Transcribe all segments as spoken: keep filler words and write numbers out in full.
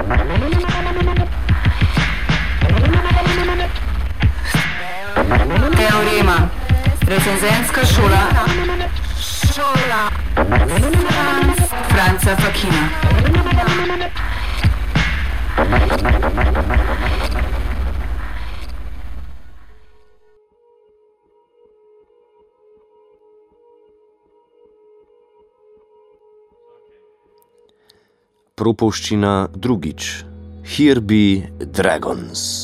Teorema. Recenzenska šola. Šola. Franca Fakina. Propovščina drugič. Here be dragons.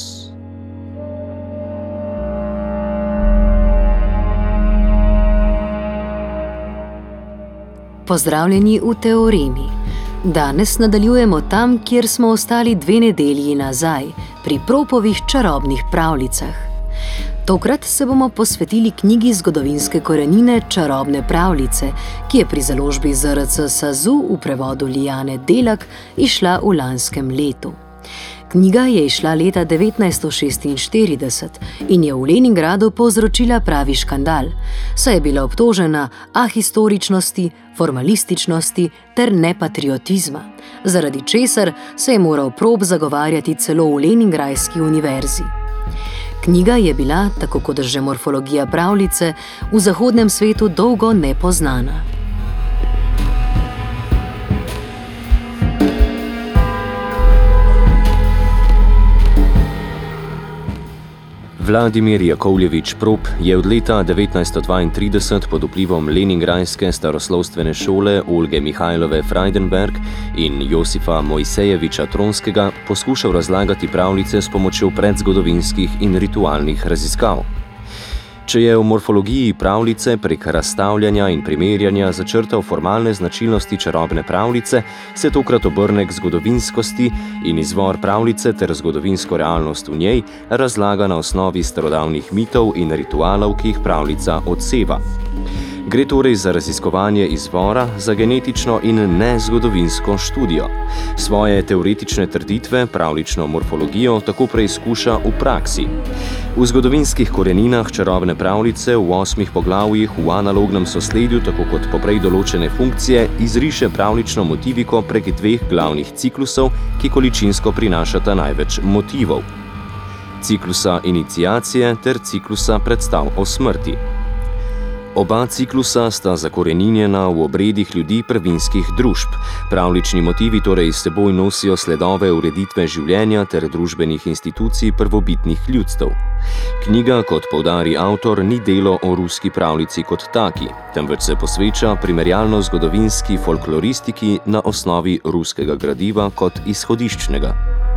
Pozdravljeni v Teoremi. Danes nadaljujemo tam, kjer smo ostali dve nedelji nazaj, pri Propovih čarobnih pravljicah. Tokrat se bomo posvetili knjigi zgodovinske korenine Čarobne pravljice, ki je pri založbi Z R C SAZU v prevodu Lijane Delak izšla v lanskem letu. Knjiga je izšla leta devetnajststo šestinštirideset in je v Leningradu povzročila pravi škandal, saj je bila obtožena ahistoričnosti, formalističnosti ter nepatriotizma, zaradi česar se je moral Prop zagovarjati celo v Leningradski univerzi. Knjiga je bila, tako kot že morfologija pravljice, v zahodnem svetu dolgo nepoznana. Vladimir Jakovljevič Prop je od leta devetnajststo dvaintrideset pod vplivom leningradske staroslovstvene šole Olge Mihajlove Freidenberg in Josifa Mojsejeviča Tronskega poskušal razlagati pravljice s pomočjo predzgodovinskih in ritualnih raziskav. Če je v morfologiji pravljice prek razstavljanja in primerjanja začrtal formalne značilnosti čarobne pravljice, se tokrat obrne k zgodovinskosti in izvor pravljice ter zgodovinsko realnost v njej razlaga na osnovi starodavnih mitov in ritualov, ki jih pravljica odseva. Gre torej za raziskovanje izvora, za genetično in nezgodovinsko študijo. Svoje teoretične trditve, pravljično morfologijo, tako preizkuša v praksi. V zgodovinskih koreninah čarobne pravljice v osmih poglavjih v analognem sosledju, tako kot poprej določene funkcije, izriše pravljično motiviko prek dveh glavnih ciklusov, ki količinsko prinašata največ motivov. Ciklusa iniciacije ter ciklusa predstav o smrti. Oba ciklusa sta zakoreninjena v obredih ljudi prvinskih družb. Pravljični motivi torej s seboj nosijo sledove ureditve življenja ter družbenih institucij prvobitnih ljudstev. Knjiga, kot poudari avtor, ni delo o ruski pravljici kot taki, temveč se posveča primerjalno-zgodovinski folkloristiki na osnovi ruskega gradiva kot izhodiščnega.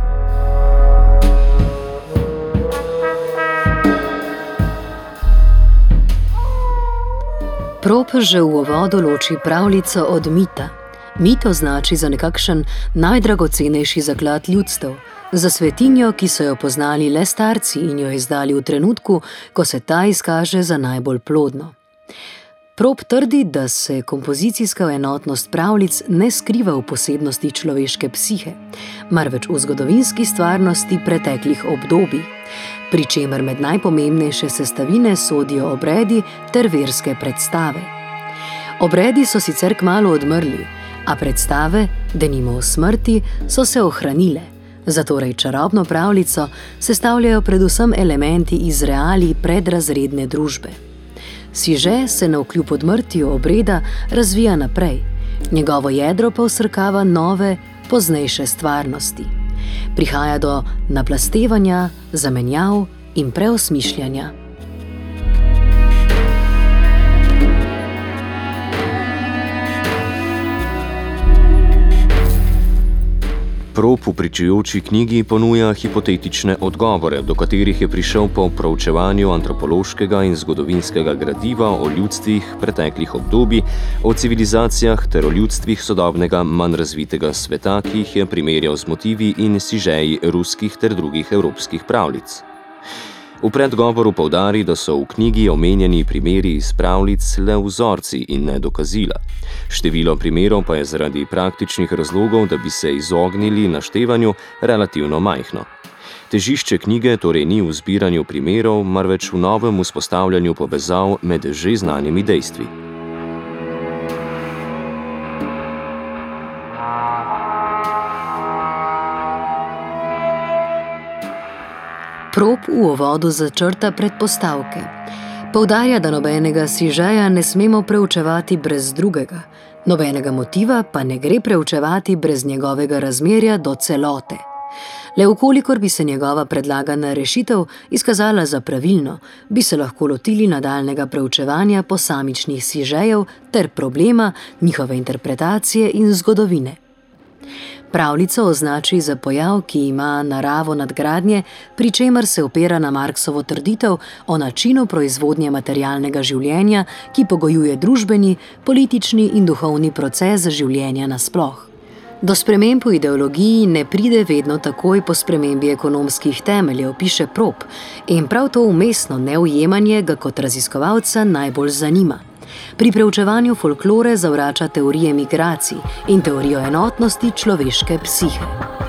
Prop že v uvodu loči pravljico od mita. Mit označi za nekakšen najdragocenejši zaklad ljudstev, za svetinjo, ki so jo poznali le starci in jo izdali v trenutku, ko se ta izkaže za najbolj plodno. Prop trdi, da se kompozicijska enotnost pravljic ne skriva v posebnosti človeške psihe, marveč v zgodovinski stvarnosti preteklih obdobij, pri čemer med najpomembnejše sestavine sodijo obredi ter verske predstave. Obredi so sicer kmalu odmrli, a predstave, denimo o smrti, so se ohranile. Zatorej čarobno pravljico sestavljajo predvsem elementi iz reali predrazredne družbe. Siže se navkljub odmrtju obreda razvija naprej, njegovo jedro pa vsrkava nove, poznejše stvarnosti. Prihaja do naplastevanja, zamenjav in preosmišljanja. Prop v pričujoči knjigi ponuja hipotetične odgovore, do katerih je prišel po proučevanju antropološkega in zgodovinskega gradiva o ljudstvih preteklih obdobij, o civilizacijah ter o ljudstvih sodobnega manj razvitega sveta, ki jih je primerjal z motivi in sižeji ruskih ter drugih evropskih pravljic. V predgovoru poudari, da so v knjigi omenjeni primeri iz pravljic le vzorci in ne dokazila. Število primerov pa je zaradi praktičnih razlogov, da bi se izognili naštevanju, relativno majhno. Težišče knjige torej ni v zbiranju primerov, marveč v novem vzpostavljanju povezav med že znanimi dejstvi. Prop v uvodu začrta predpostavke. Poudarja, da nobenega sižeja ne smemo preučevati brez drugega, nobenega motiva pa ne gre preučevati brez njegovega razmerja do celote. Le vkolikor bi se njegova predlagana rešitev izkazala za pravilno, bi se lahko lotili nadaljnega preučevanja posamičnih sižejev ter problema, njihove interpretacije in zgodovine. Pravljico označi za pojav, ki ima naravo nadgradnje, pri čemer se opira na Marksovo trditev o načinu proizvodnje materialnega življenja, ki pogojuje družbeni, politični in duhovni proces življenja nasploh. Do sprememb v ideologiji ne pride vedno takoj po spremembi ekonomskih temeljev, piše Prop, in prav to vmesno neujemanje ga kot raziskovalca najbolj zanima. Pri preučevanju folklore zavrača teorije migracij in teorijo enotnosti človeške psihe.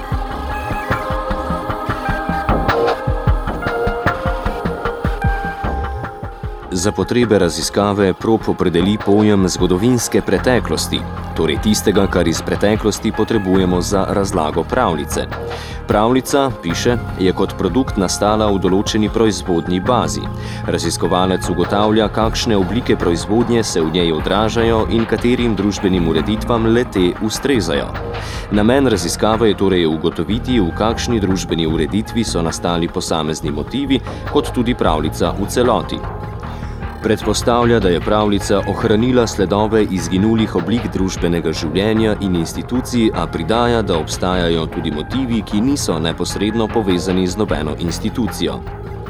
Za potrebe raziskave Prop opredeli pojem zgodovinske preteklosti, torej tistega, kar iz preteklosti potrebujemo za razlago pravljice. Pravljica, piše, je kot produkt nastala v določeni proizvodni bazi. Raziskovalec ugotavlja, kakšne oblike proizvodnje se v njej odražajo in katerim družbenim ureditvam le-te ustrezajo. Namen raziskave je torej ugotoviti, v kakšni družbeni ureditvi so nastali posamezni motivi, kot tudi pravljica v celoti. Predpostavlja, da je pravljica ohranila sledove izginulih oblik družbenega življenja in institucij, a pridaja, da obstajajo tudi motivi, ki niso neposredno povezani z nobeno institucijo.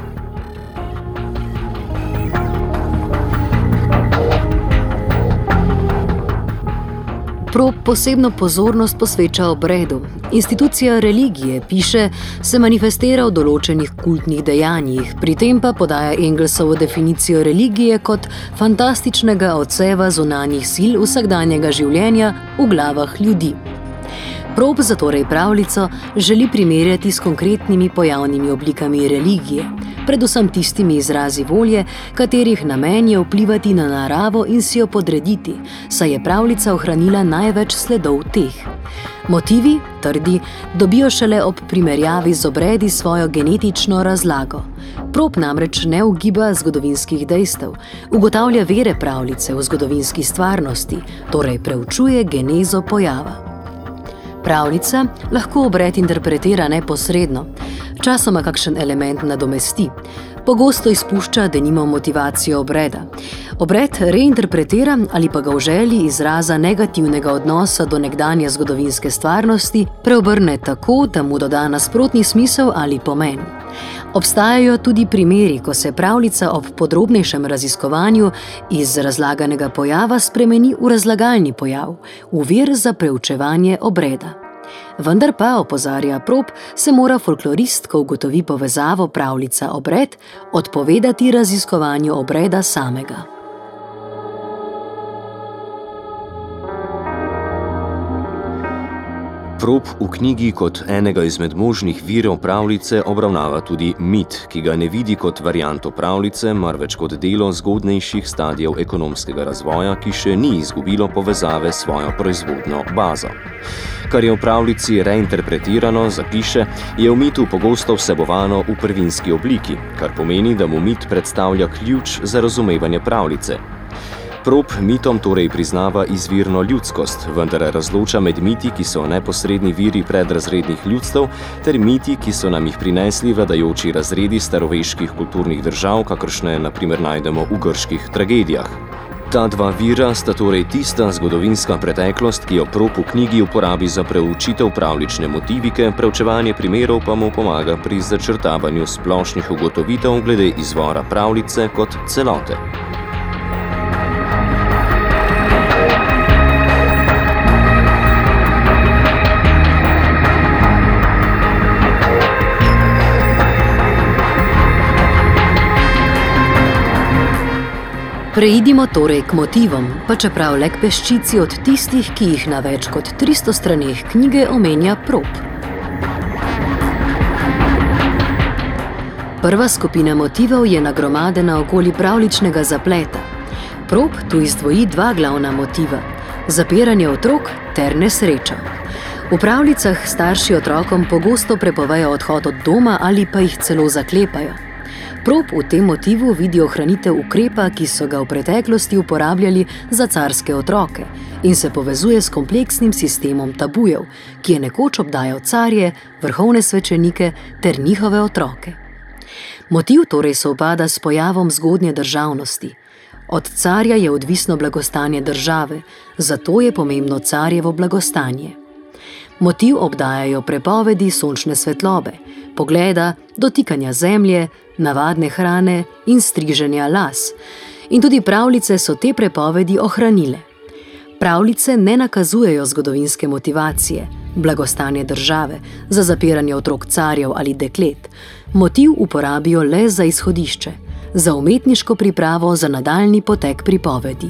Prop posebno pozornost posveča obredu. Institucija religije, piše, se manifestira v določenih kultnih dejanjih, pri tem pa podaja Engelsovo definicijo religije kot fantastičnega odseva zunanjih sil vsakdanjega življenja v glavah ljudi. Prop zatorej pravljico želi primerjati s konkretnimi pojavnimi oblikami religije, predvsem tistimi izrazi volje, katerih namen je vplivati na naravo in si jo podrediti, saj je pravljica ohranila največ sledov teh. Motivi, trdi, dobijo šele ob primerjavi z obredi svojo genetično razlago. Prop namreč ne ugiba zgodovinskih dejstev, ugotavlja vere pravljice v zgodovinski stvarnosti, torej preučuje genezo pojava. Pravljica lahko obred interpretira neposredno, časoma kakšen element nadomesti, pogosto izpušča denimo motivacijo obreda. Obred reinterpretira ali pa ga v želji izraza negativnega odnosa do nekdanje zgodovinske stvarnosti preobrne tako, da mu doda nasprotni smisel ali pomen. Obstajajo tudi primeri, ko se pravljica ob podrobnejšem raziskovanju iz razlaganega pojava spremeni v razlagalni pojav, v vir za preučevanje obreda. Vendar pa, opozarja Prop, se mora folklorist, ko ugotovi povezavo pravljica-obred, odpovedati raziskovanju obreda samega. Prop v knjigi kot enega izmed možnih virov pravljice obravnava tudi mit, ki ga ne vidi kot varianto pravljice, marveč kot delo zgodnejših stadijev ekonomskega razvoja, ki še ni izgubilo povezave s svojo proizvodno bazo. Kar je v pravljici reinterpretirano, zapiše, je v mitu pogosto vsebovano v prvinski obliki, kar pomeni, da mu mit predstavlja ključ za razumevanje pravljice. Prop mitom torej priznava izvirno ljudskost, vendar razloča med miti, ki so neposredni viri predrazrednih ljudstev, ter miti, ki so nam jih prinesli vladajoči razredi staroveških kulturnih držav, kakršne na primer najdemo v grških tragedijah. Ta dva vira sta torej tista zgodovinska preteklost, ki jo Prop v knjigi uporabi za preučitev pravljične motivike, preučevanje primerov pa mu pomaga pri začrtavanju splošnih ugotovitev glede izvora pravljice kot celote. Preidimo torej k motivom, pa čeprav le k peščici od tistih, ki jih na več kot tristo straneh knjige omenja Prop. Prva skupina motivov je nagromadena okoli pravljičnega zapleta. Prop tu izdvoji dva glavna motiva: zapiranje otrok ter nesreča. V pravljicah starši otrokom pogosto prepovejo odhod od doma ali pa jih celo zaklepajo. Prop v tem motivu vidi ohranitev ukrepa, ki so ga v preteklosti uporabljali za carske otroke in se povezuje s kompleksnim sistemom tabujev, ki je nekoč obdajal carje, vrhovne svečenike ter njihove otroke. Motiv torej sovpada s pojavom zgodnje državnosti. Od carja je odvisno blagostanje države, zato je pomembno carjevo blagostanje. Motiv obdajajo prepovedi sončne svetlobe, pogleda, dotikanja zemlje, navadne hrane in striženja las. In tudi pravljice so te prepovedi ohranile. Pravljice ne nakazujejo zgodovinske motivacije, blagostanje države, za zapiranje otrok carjev ali deklet. Motiv uporabijo le za izhodišče, za umetniško pripravo za nadaljni potek pripovedi.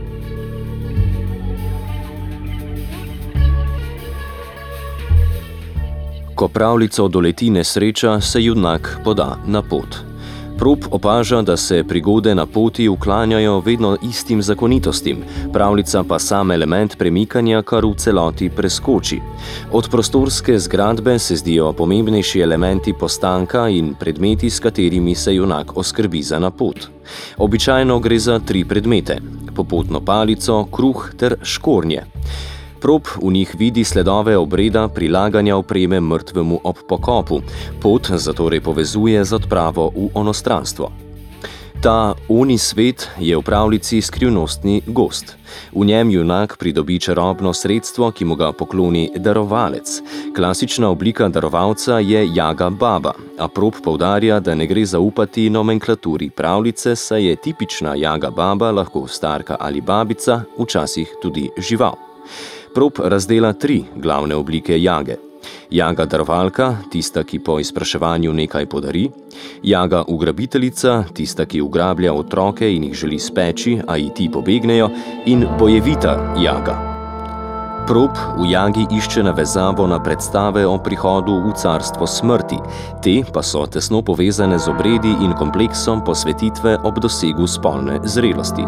Ko pravljico doleti nesreča, se junak poda na pot. Prop opaža, da se prigode na poti uklanjajo vedno istim zakonitostim, pravljica pa sam element premikanja kar v celoti preskoči. Od prostorske zgradbe se zdijo pomembnejši elementi postanka in predmeti, s katerimi se junak oskrbi za na pot. Običajno gre za tri predmete: popotno palico, kruh ter škornje. Prop v njih vidi sledove obreda prilaganja opreme mrtvemu ob pokopu, pot zatorej povezuje z odpravo v onostranstvo. Ta oni svet je v pravljici skrivnostni gozd. V njem junak pridobi čarobno sredstvo, ki mu ga pokloni darovalec. Klasična oblika darovalca je jaga baba, a Prop poudarja, da ne gre zaupati nomenklaturi pravljice, saj je tipična jaga baba lahko starka ali babica, včasih tudi žival. Prop razdela tri glavne oblike jage. Jaga darovalka, tista, ki po izpraševanju nekaj podari, jaga ugrabiteljica, tista, ki ugrablja otroke in jih želi speči, a ji ti pobegnejo, in bojevita jaga. Prop v jagi išče navezavo na predstave o prihodu v carstvo smrti, te pa so tesno povezane z obredi in kompleksom posvetitve ob dosegu spolne zrelosti.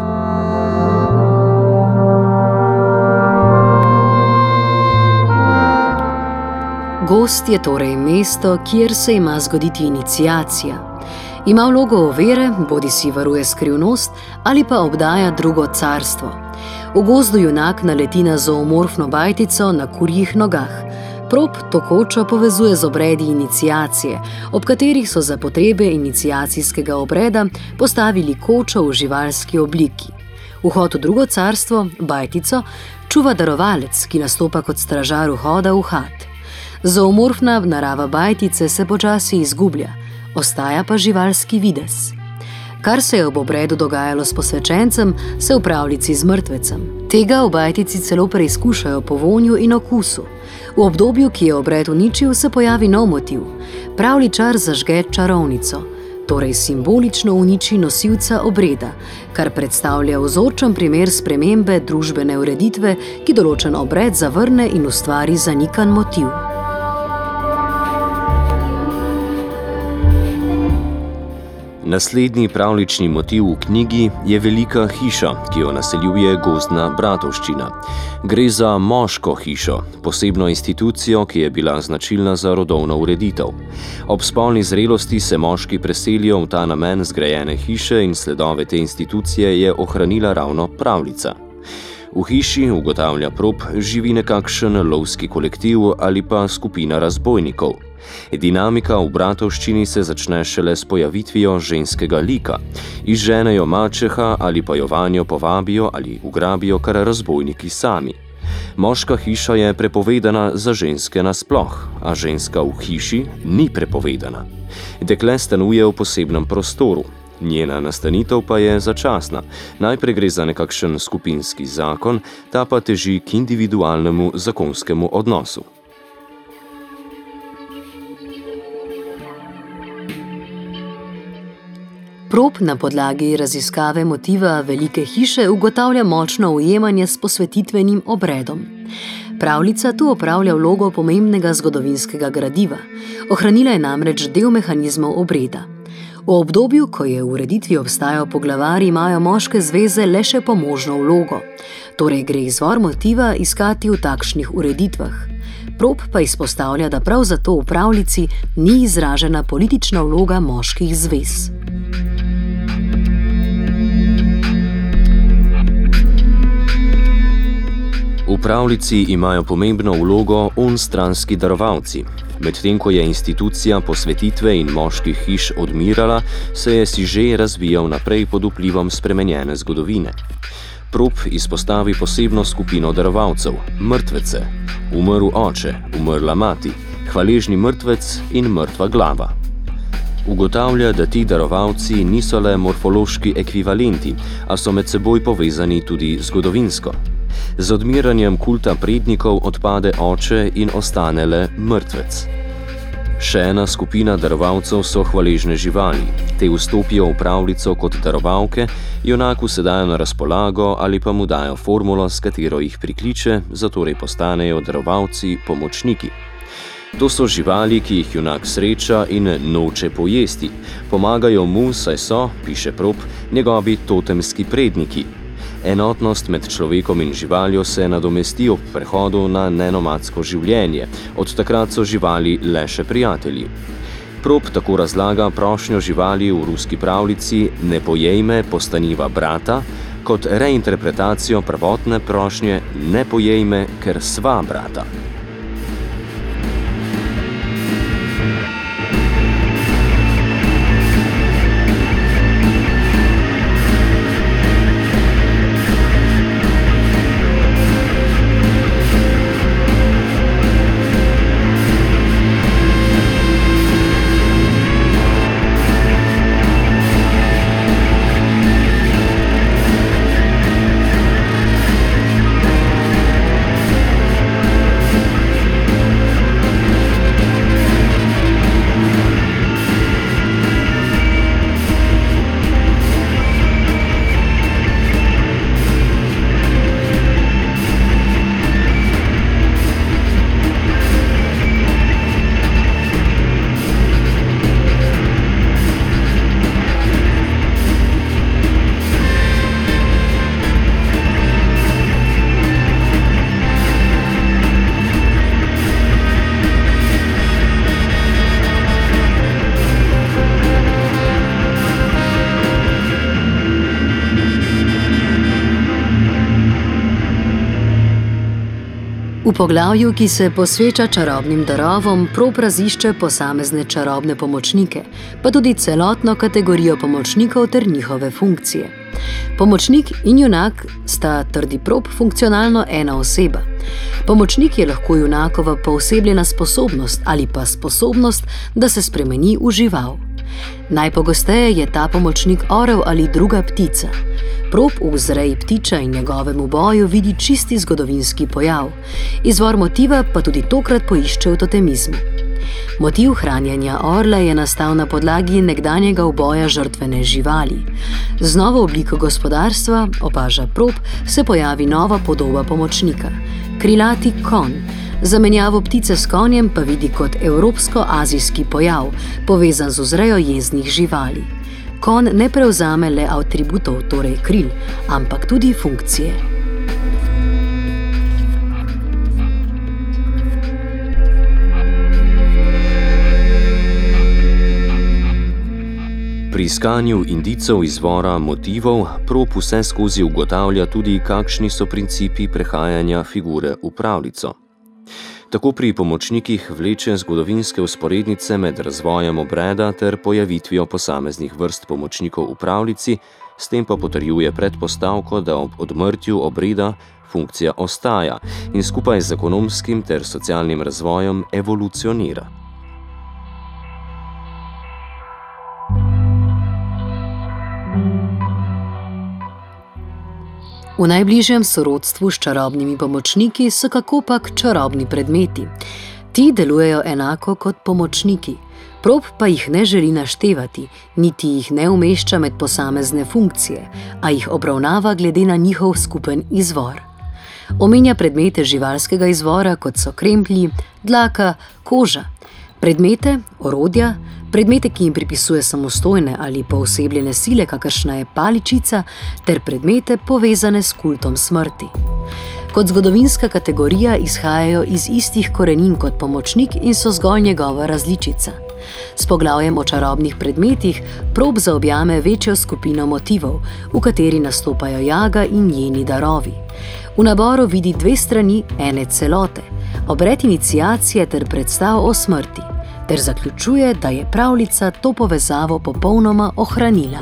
Gozd je torej mesto, kjer se ima zgoditi iniciacija. Ima vlogo overe, bodi si varuje skrivnost ali pa obdaja drugo carstvo. V gozdu junak naleti na zoomorfno bajtico na kurjih nogah. Prop to kočo povezuje z obredi iniciacije, ob katerih so za potrebe iniciacijskega obreda postavili kočo v živalski obliki. Vhod v drugo carstvo, bajtico, čuva darovalec, ki nastopa kot stražar vhoda v had. Zoomorfna narava bajtice se počasi izgublja, ostaja pa živalski videz. Kar se je ob obredu dogajalo s posvečencem, se v pravljici z mrtvecem. Tega v bajtici celo preizkušajo po vonju in okusu. V obdobju, ki je obred uničil, se pojavi nov motiv. Pravljičar zažge čarovnico, torej simbolično uniči nosilca obreda, kar predstavlja vzorčen primer spremembe družbene ureditve, ki določen obred zavrne in ustvari zanikan motiv. Naslednji pravljični motiv v knjigi je velika hiša, ki jo naseljuje gozdna bratovščina. Gre za moško hišo, posebno institucijo, ki je bila značilna za rodovno ureditev. Ob spolni zrelosti se moški preselijo v ta namen zgrajene hiše in sledove te institucije je ohranila ravno pravljica. V hiši, ugotavlja Prop, živi nekakšen lovski kolektiv ali pa skupina razbojnikov. Dinamika v bratovščini se začne šele s pojavitvijo ženskega lika. Izženejo mačeha ali pa jo vanjo povabijo ali ugrabijo kar razbojniki sami. Moška hiša je prepovedana za ženske nasploh, a ženska v hiši ni prepovedana. Dekle stanuje v posebnem prostoru. Njena nastanitev pa je začasna. Najprej gre za nekakšen skupinski zakon, ta pa teži k individualnemu zakonskemu odnosu. Prop na podlagi raziskave motiva velike hiše ugotavlja močno ujemanje s posvetitvenim obredom. Pravljica tu opravlja vlogo pomembnega zgodovinskega gradiva. Ohranila je namreč del mehanizmov obreda. V obdobju, ko je v ureditvi obstajal poglavar, imajo moške zveze le še pomožno vlogo. Torej gre izvor motiva iskati v takšnih ureditvah. Prop pa izpostavlja, da prav zato v pravljici ni izražena politična vloga moških zvez. V pravljici imajo pomembno vlogo onstranski darovalci. Medtem ko je institucija posvetitve in moških hiš odmirala, se je si že razvijal naprej pod vplivom spremenjene zgodovine. Prop izpostavi posebno skupino darovalcev, mrtvece, umrl oče, umrla mati, hvaležni mrtvec in mrtva glava. Ugotavlja, da ti darovalci niso le morfološki ekvivalenti, a so med seboj povezani tudi zgodovinsko. Z odmiranjem kulta prednikov odpade oče in ostane le mrtvec. Še ena skupina darovalcev so hvaležne živali. Te vstopijo v pravljico kot darovalke, junaku se dajo na razpolago ali pa mu dajo formulo, s katero jih prikliče, zatorej postanejo darovalci pomočniki. To so živali, ki jih junak sreča in noče pojesti. Pomagajo mu, saj so, piše Prop, njegovi totemski predniki. Enotnost med človekom in živaljo se nadomesti ob prehodu na nenomadsko življenje. Od takrat so živali le še prijatelji. Prop tako razlaga prošnjo živali v ruski pravljici Ne pojej me, postaniva brata, kot reinterpretacijo prvotne prošnje Ne pojej me, ker sva brata. V poglavju, ki se posveča čarobnim darovom, Prop razišče posamezne čarobne pomočnike, pa tudi celotno kategorijo pomočnikov ter njihove funkcije. Pomočnik in junak sta, trdi Prop, funkcionalno ena oseba. Pomočnik je lahko junakova poosebljena sposobnost ali pa sposobnost, da se spremeni v žival. Najpogosteje je ta pomočnik orel ali druga ptica. Prop v vzreji ptiča in njegovemu boju vidi čisti zgodovinski pojav, izvor motiva pa tudi tokrat poišče v totemizmu. Motiv hranjenja orla je nastal na podlagi nekdanjega uboja žrtvene živali. Z novo obliko gospodarstva, opaža Prop, se pojavi nova podoba pomočnika – krilati konj. Zamenjavo ptice s konjem pa vidi kot evropsko-azijski pojav, povezan z vzrejo jezdnih živali. Konj ne prevzame le atributov, torej kril, ampak tudi funkcije. Pri iskanju indicov izvora motivov Prop vse skozi ugotavlja tudi, kakšni so principi prehajanja figure v pravljico. Tako pri pomočnikih vleče zgodovinske vzporednice med razvojem obreda ter pojavitvijo posameznih vrst pomočnikov v pravljici, s tem pa potrjuje predpostavko, da ob odmrtju obreda funkcija ostaja in skupaj z ekonomskim ter socialnim razvojem evolucionira. V najbližjem sorodstvu s čarobnimi pomočniki so kakopak čarobni predmeti. Ti delujejo enako kot pomočniki. Prop pa jih ne želi naštevati, niti jih ne umešča med posamezne funkcije, a jih obravnava glede na njihov skupen izvor. Omenja predmete živalskega izvora, kot so kremplji, dlaka, koža, predmete, orodja, predmete, ki jim pripisuje samostojne ali poosebljene sile, kakršna je paličica, ter predmete povezane s kultom smrti. Kot zgodovinska kategorija izhajajo iz istih korenin kot pomočnik in so zgolj njegova različica. S poglavjem o čarobnih predmetih Prop zaobjame večjo skupino motivov, v kateri nastopajo Jaga in njeni darovi. V naboru vidi dve strani ene celote, obred iniciacije ter predstav o smrti, ter zaključuje, da je pravljica to povezavo popolnoma ohranila.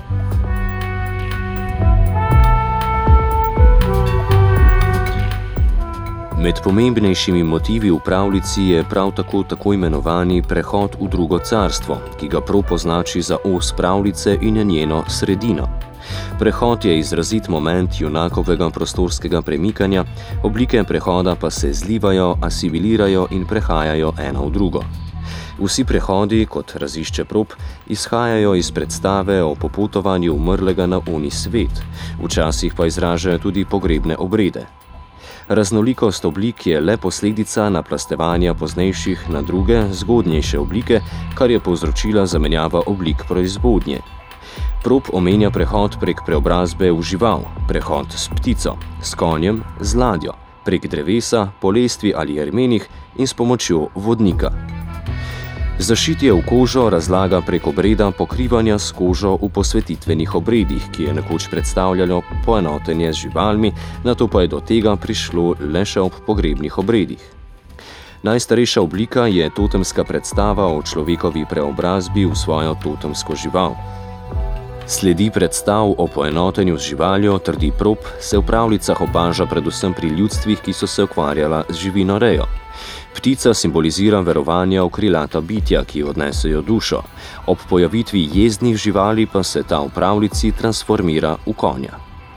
Med pomembnejšimi motivi v pravljici je prav tako tako imenovani prehod v drugo carstvo, ki ga Prop označi za os pravljice in njeno sredino. Prehod je izrazit moment junakovega prostorskega premikanja, oblike prehoda pa se zlivajo, asimilirajo in prehajajo ena v drugo. Vsi prehodi, kot razišče Prop, izhajajo iz predstave o popotovanju umrlega na oni svet, včasih pa izražajo tudi pogrebne obrede. Raznolikost oblik je le posledica naplastevanja poznejših na druge, zgodnejše oblike, kar je povzročila zamenjava oblik proizvodnje. Prop omenja prehod prek preobrazbe v žival, prehod s ptico, s konjem, z ladjo, prek drevesa, po lestvi ali jermenih in s pomočjo vodnika. Zašitje v kožo razlaga prek obreda pokrivanja s kožo v posvetitvenih obredih, ki je nekoč predstavljalo poenotenje z živalmi, nato pa je do tega prišlo le še ob pogrebnih obredih. Najstarejša oblika je totemska predstava o človekovi preobrazbi v svojo totemsko žival. Sledi predstav o poenotenju z živaljo, trdi Prop, se v pravljicah opaža predvsem pri ljudstvih, ki so se ukvarjala z živinorejo. Ptica simbolizira verovanja v krilata bitja, ki odnesejo dušo. Ob pojavitvi jezdnih živali pa se ta v pravljici transformira v konja.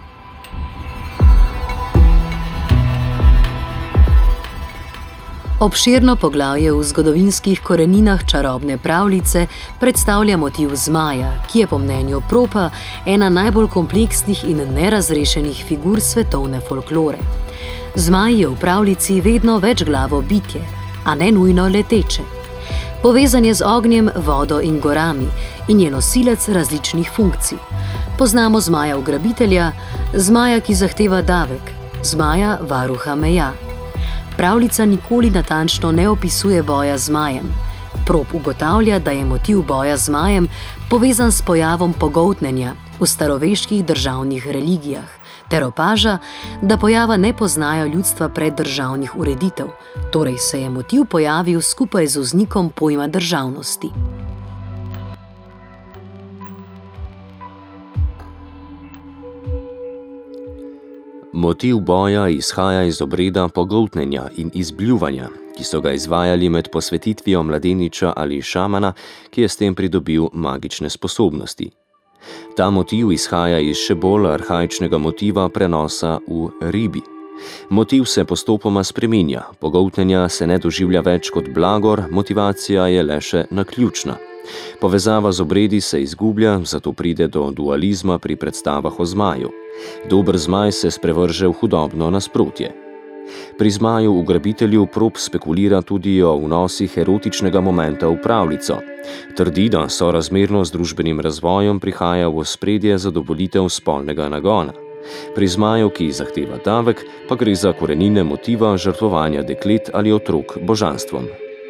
Obširno poglavje v zgodovinskih koreninah čarobne pravljice predstavlja motiv zmaja, ki je po mnenju Propa ena najbolj kompleksnih in nerazrešenih figur svetovne folklore. Zmaj je v pravljici vedno večglavo bitje, a ne nujno leteče. Povezan je z ognjem, vodo in gorami in je nosilec različnih funkcij. Poznamo zmaja ugrabitelja, zmaja, ki zahteva davek, zmaja varuha meja. Pravljica nikoli natančno ne opisuje boja z zmajem. Prop ugotavlja, da je motiv boja z zmajem povezan s pojavom pogoltnenja v staroveških državnih religijah, ter opaža, da pojava ne poznajo ljudstva preddržavnih ureditev, torej se je motiv pojavil skupaj z vznikom pojma državnosti. Motiv boja izhaja iz obreda pogoltnenja in izbljuvanja, ki so ga izvajali med posvetitvijo mladeniča ali šamana, ki je s tem pridobil magične sposobnosti. Ta motiv izhaja iz še bolj arhaičnega motiva prenosa v ribi. Motiv se postopoma spreminja, pogoltnenja se ne doživlja več kot blagor, motivacija je le še naključna. Povezava z obredi se izgublja, zato pride do dualizma pri predstavah o zmaju. Dober zmaj se sprevrže v hudobno nasprotje. Pri zmaju ugrabitelju Prop spekulira tudi o vnosih erotičnega momenta v pravljico. Trdi, da sorazmerno z družbenim razvojem prihaja v ospredje zadovoljitev spolnega nagona. Pri zmaju, ki zahteva davek, pa gre za korenine motiva žrtvovanja deklet ali otrok božanstvom.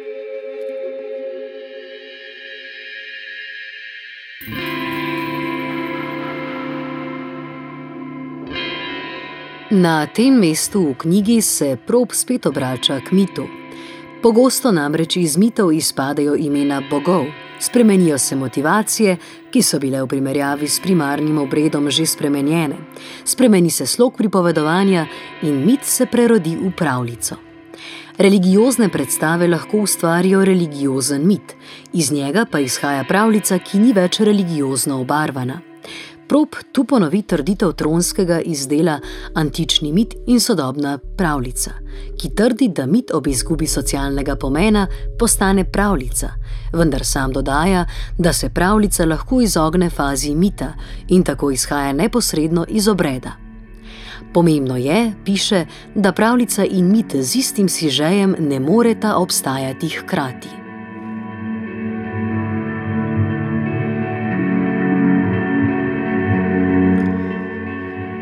Na tem mestu v knjigi se Prop spet obrača k mitu. Pogosto namreč iz mitov izpadejo imena bogov, spremenijo se motivacije, ki so bile v primerjavi s primarnim obredom že spremenjene, spremeni se slog pripovedovanja in mit se prerodi v pravljico. Religiozne predstave lahko ustvarijo religiozen mit, iz njega pa izhaja pravljica, ki ni več religiozno obarvana. Prop tu ponovi trditev Tronskega iz dela Antični mit in sodobna pravljica, ki trdi, da mit ob izgubi socialnega pomena postane pravljica, vendar sam dodaja, da se pravljica lahko izogne fazi mita in tako izhaja neposredno iz obreda. Pomembno je, piše, da pravljica in mit z istim sižejem ne moreta obstajati hkrati.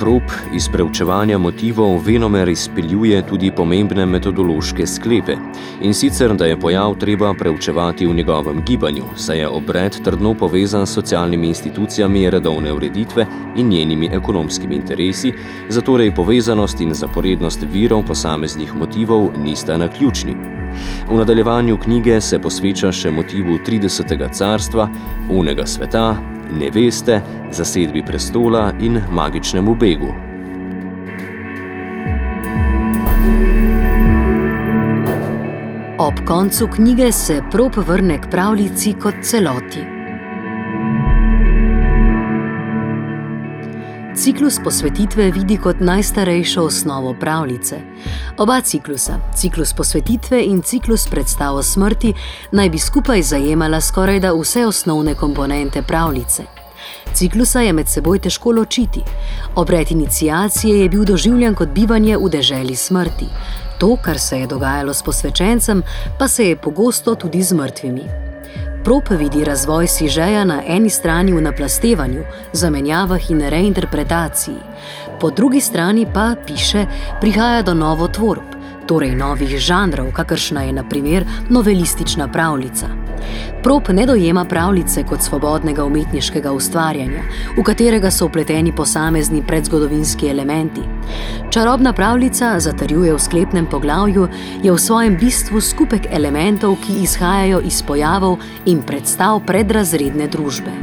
Prop iz preučevanja motivov venomer izpeljuje tudi pomembne metodološke sklepe, in sicer, da je pojav treba preučevati v njegovem gibanju, saj je obred trdno povezan s socialnimi institucijami redovne ureditve in njenimi ekonomskimi interesi, zatorej povezanost in zaporednost virov posameznih motivov nista naključni. V nadaljevanju knjige se posveča še motivu tridesetega carstva, unega sveta, neveste, zasedbi prestola in magičnemu begu. Ob koncu knjige se Prop vrne k pravljici kot celoti. Ciklus posvetitve vidi kot najstarejšo osnovo pravljice. Oba ciklusa, ciklus posvetitve in ciklus predstav o smrti, naj bi skupaj zajemala skorajda vse osnovne komponente pravljice. Ciklusa je med seboj težko ločiti. Obred iniciacije je bil doživljan kot bivanje v deželi smrti. To, kar se je dogajalo s posvečencem, pa se je pogosto tudi z mrtvimi. Prop vidi razvoj sižeja na eni strani v naplastevanju, zamenjavah in reinterpretaciji. Po drugi strani pa, piše, prihaja do novotvorb, torej novih žanrov, kakršna je na primer novelistična pravljica. Prop ne dojema pravljice kot svobodnega umetniškega ustvarjanja, v katerega so vpleteni posamezni predzgodovinski elementi. Čarobna pravljica, zatrjuje v sklepnem poglavju, je v svojem bistvu skupek elementov, ki izhajajo iz pojavov in predstav predrazredne družbe.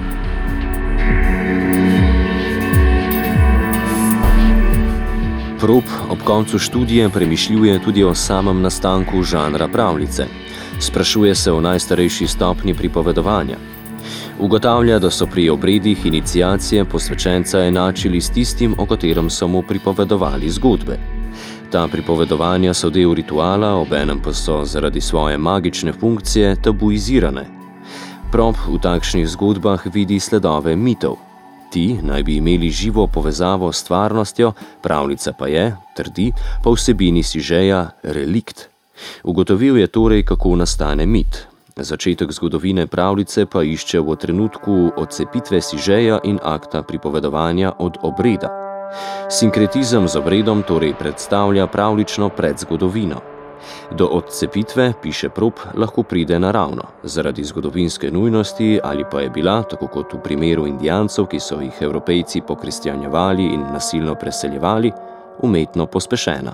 Prop ob koncu študije premišljuje tudi o samem nastanku žanra pravljice. Sprašuje se o najstarejši stopnji pripovedovanja. Ugotavlja, da so pri obredih iniciacije posvečenca enačili s tistim, o katerem so mu pripovedovali zgodbe. Ta pripovedovanja so del rituala, obenem pa so zaradi svoje magične funkcije tabuizirane. Prop v takšnih zgodbah vidi sledove mitov. Ti naj bi imeli živo povezavo s stvarnostjo, pravljica pa je, trdi, po vsebini sižeja relikt. Ugotovil je torej, kako nastane mit. Začetek zgodovine pravljice pa išče v trenutku odcepitve sižeja in akta pripovedovanja od obreda. Sinkretizem z obredom torej predstavlja pravljično predzgodovino. Do odcepitve, piše Prop, lahko pride naravno, zaradi zgodovinske nujnosti ali pa je bila, tako kot v primeru Indijancev, ki so jih Evropejci pokristjanjevali in nasilno preseljevali, umetno pospešena.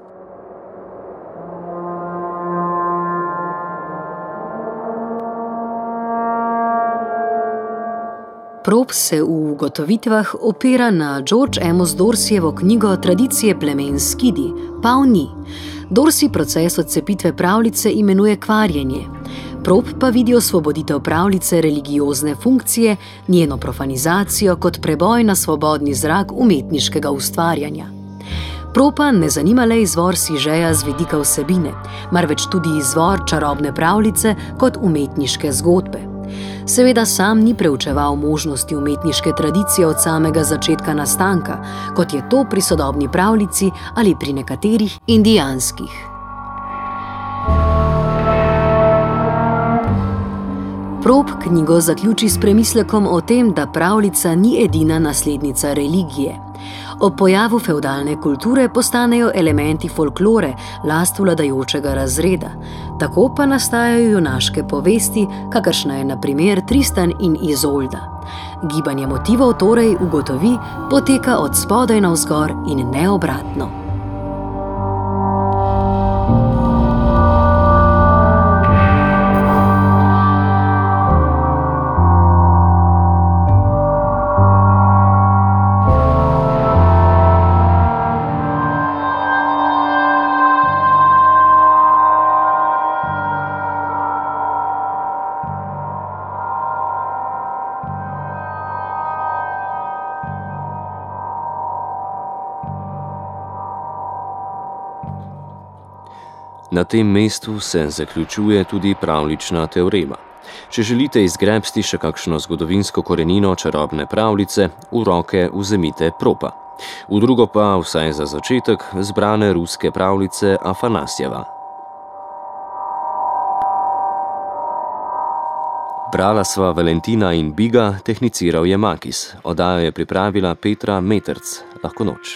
Prop se v ugotovitvah opira na George Amos Dorseyjevo knjigo Tradicije plemen Skidi, Pavni. Dorsey proces odcepitve pravljice imenuje kvarjenje. Prop pa vidi osvoboditev pravljice religiozne funkcije, njeno profanizacijo kot preboj na svobodni zrak umetniškega ustvarjanja. Propa ne zanima le izvor sižeja z vidika vsebine, marveč tudi izvor čarobne pravljice kot umetniške zgodbe. Seveda sam ni preučeval možnosti umetniške tradicije od samega začetka nastanka, kot je to pri sodobni pravljici ali pri nekaterih indijanskih. Prop knjigo zaključi s premislekom o tem, da pravljica ni edina naslednica religije. Ob pojavu fevdalne kulture postanejo elementi folklore, last vladajočega razreda. Tako pa nastajajo junaške povesti, kakršna je na primer Tristan in Izolda. Gibanje motivov torej, ugotovi, poteka od spodaj navzgor in ne obratno. Na tem mestu se zaključuje tudi pravljična teorema. Če želite izgrebsti še kakšno zgodovinsko korenino čarobne pravljice, v roke vzemite Propa. V drugo pa, vsaj za začetek, zbrane ruske pravljice Afanasjeva. Brala sva Valentina in Biga, tehniciral je Makis. Oddajo je pripravila Petra Meterc. Lahko noč.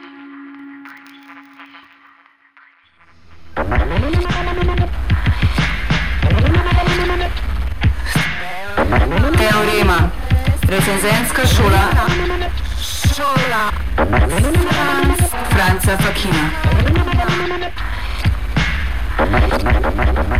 Teorema. Recenzenska šola. Šola. Franca Fakina.